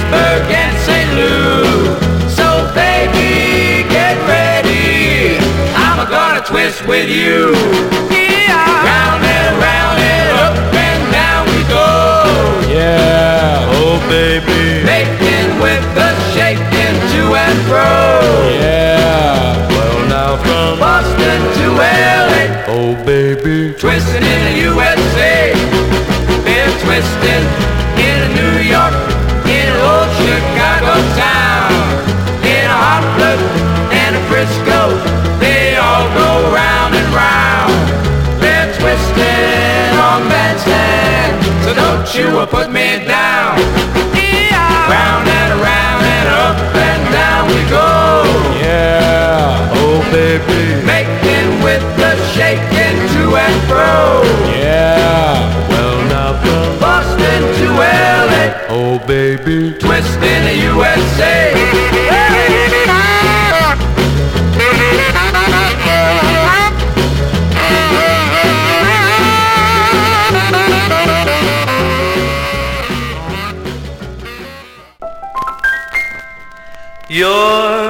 Pittsburgh and St. Louis. So baby, get ready, I'm gonna twist with you. Yeah. Round and up and down we go. Yeah, oh baby. Making with the shaking to and fro. Yeah, well now from Boston to LA. oh baby. Twisting in the USA. Been twisting in New York, in old Chicago town, in a hot blood and a Frisco. They all go round and round. They're twisting on bandstand, so don't you put me down. Round and up and down we go. Yeah, oh baby. Making with the shaking to and fro. Yeah, well now from Boston to LA. oh baby. Twist in the USA. You're